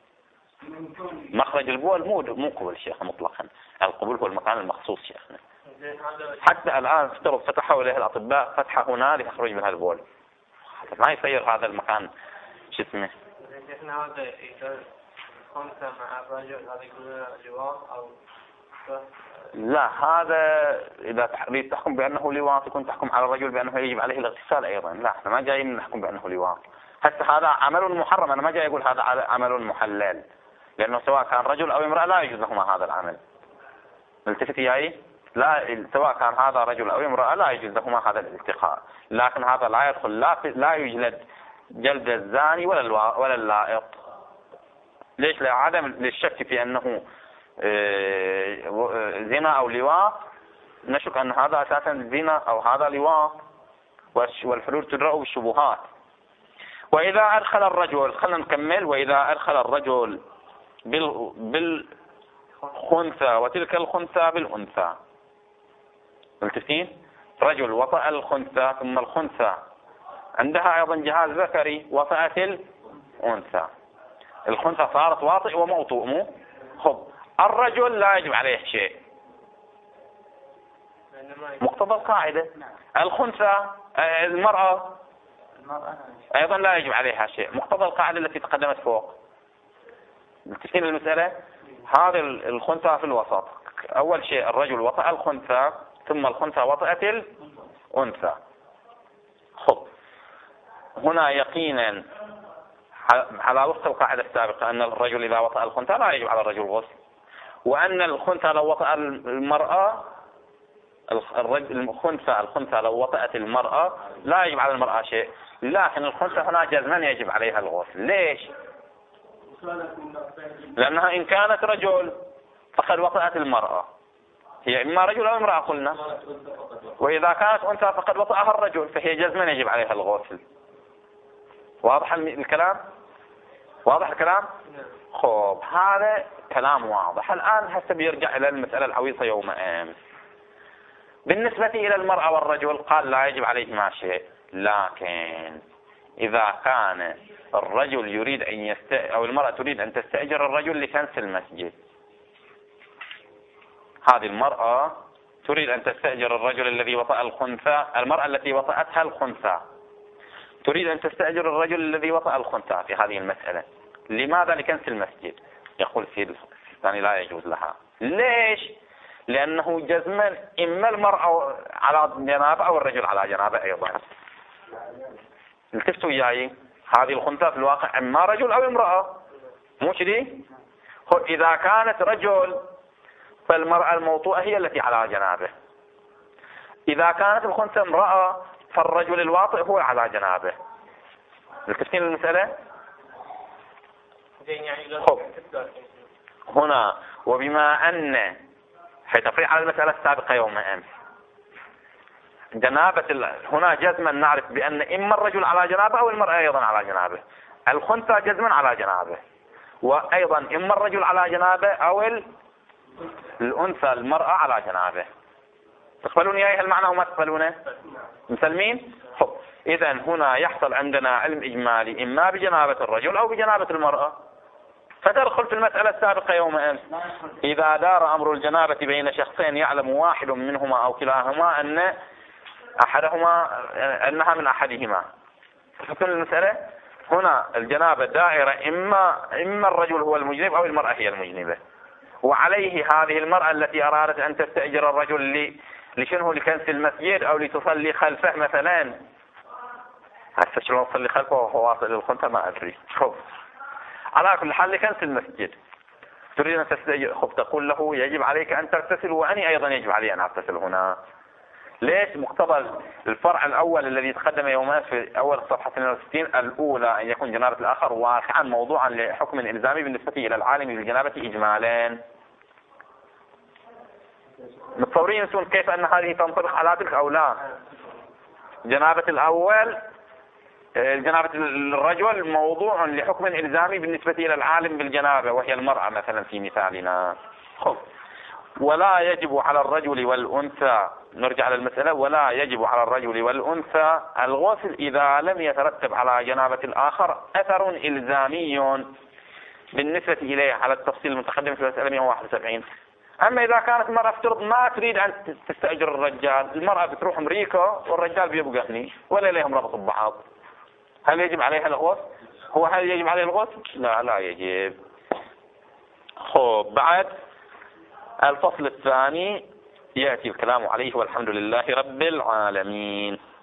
مخرج البول، مو قبل شيخ مطلقا. القبول هو المكان المخصوص شيخنا. حتى الآن افترض فتحوا له الأطباء فتحة هنا ليخرج من هالبول، ما يصير هذا المكان شو اسمه. احنا هذا إذا خمسة مع الرجل هذا يكون لواط أو لا، هذا إذا تريد تحكم بأنه لواط يكون تحكم على الرجل بأنه يجب عليه الاغتسال أيضا. لا، احنا ما جايين نحكم بأنه لواط، حتى هذا عمل محرم، أنا ما جاي أقول هذا عمل محلل، لأنه سواء كان رجل أو امرأة لا يجوز لهما هذا العمل. التفت إياي، لا، سواء كان هذا رجل أو امرأة لا يجوز لهما هذا الالتقاء، لكن هذا لا يدخل لا يجلد جلد الزاني ولا اللائق. ليش؟ لعدم للشك في أنه زنا أو لواط، نشك أن هذا أساسا زنا أو هذا لواط، والحلول تدرأ بالشبهات. وإذا أدخل الرجل، خلنا نكمل، وإذا أدخل الرجل بالخنثى وتلك الخنثى بالأنثى، ملتفين؟ رجل وطأ الخنثى ثم الخنثى عندها أيضا جهاز ذكري وطأت الأنثى، الخنثى صارت واطئ وموطوء، مو خب. الرجل لا يجب عليه شيء مقتضى القاعدة. الخنثى المرأة أيضا لا يجب عليها شيء مقتضى القاعدة التي تقدمت فوق. ملتفين المسألة؟ هذه الخنثى في الوسط، أول شيء الرجل وطأ الخنثى ثم الخنثى وطأت الأنثى. خب، هنا يقينا على وفق القاعدة السابقة أن الرجل إذا وطأ الخنثى لا يجب على الرجل غسل، وأن الخنثى لو وطأ المرأة، الخنثى لو وطأت المرأة لا يجب على المرأة شيء، لكن الخنثى هنا جزما يجب عليها الغسل. ليش؟ لأنها إن كانت رجل فقد وطأت المرأة، هي إما رجل أو امرأة قلنا، وإذا كانت أنثى فقد وطأها الرجل فهي جزما يجب عليها الغسل. واضح الكلام؟ واضح الكلام؟ خب هذا كلام واضح. الآن هسه بيرجع إلى المسألة العويصة يوم أمس. بالنسبة إلى المرأة والرجل قال لا يجب عليهما شيء، لكن إذا كان الرجل يريد أن أو المرأة تريد أن تستأجر الرجل لكنس المسجد، هذه المرأة تريد أن تستأجر الرجل الذي وطأ الخنثى، المرأة التي وطأتها الخنثى تريد أن تستأجر الرجل الذي وطأ الخنثى في هذه المسألة. لماذا؟ لكنس المسجد. يقول السيد الثاني لا يجوز لها. ليش؟ لأنه جزما إما المرأة على جنابه أو الرجل على جنابه أيضا. التفتوا وياي، هذه الخنثى في الواقع إما رجل أو امرأة، مو كذي؟ إذا كانت رجل فالمرأة الموطوءة هي التي على جنابه. إذا كانت الخنثى امرأة فالرجل الواطئ هو على جنابه. التفتين المسألة؟ هنا وبما أن حيتفريع على المسألة السابقة يوم أمس جنابة هنا جزما نعرف بأن إما الرجل على جنابه أو المرأة أيضا على جنابه. الخنثى جزما على جنابه، وأيضا إما الرجل على جنابه أو الأنثى المرأة على جنابه. تقبلون إياه المعنى وما تقبلونه؟ مسلمين؟ إذا هنا يحصل عندنا علم إجمالي إما بجنابة الرجل أو بجنابة المرأة. فتدخل في المسألة السابقة يوم أمس إذا دار أمر الجنابة بين شخصين يعلم واحد منهما أو كلاهما أن أحدهما أنها من أحدهما. تفهمون المسألة؟ هنا الجنابة دائرة إما الرجل هو المجنب أو المرأة هي المجنبة، وعليه هذه المرأة التي أرادت أن تستأجر الرجل لشنه لكنس المسجد أو لتصلي خلفه مثلا. هسه شلون تصلي خلفه وهو واصل للخنثى ما أدري. على كل حال لكنس المسجد تريد أن تستأجر، تقول له يجب عليك أن تغتسل وأني أيضا يجب علي أن أغتسل هنا. ليش؟ مقتضى الفرع الأول الذي تقدم يوم أمس في أول صفحة 62 الأولى أن يكون جنابة الآخر واقعا موضوعا لحكم إلزامي بالنسبة إلى العالم بالجنابة إجمالا. متصورين يسون كيف أن هذه تنطبق على تلك أو لا؟ جنابة الأول جنابة الرجل موضوع لحكم إلزامي بالنسبة إلى العالم بالجنابة وهي المرأة مثلا في مثالنا. ولا يجب على الرجل والأنثى، نرجع للمسألة، ولا يجب على الرجل والأنثى الغسل إذا لم يترتب على جنابة الآخر أثر إلزامي بالنسبة إليه على التفصيل المتقدم في المسألة 171. أما إذا كانت المرأة افترض ما تريد أن تستأجر الرجال، المرأة بتروح أمريكا والرجال بيبقى هني ولا لهم ربط ببعض، هل يجب عليها الغسل؟ هل يجب عليه الغسل؟ لا يجب. بعد الفصل الثاني يأتي الكلام عليه والحمد لله رب العالمين.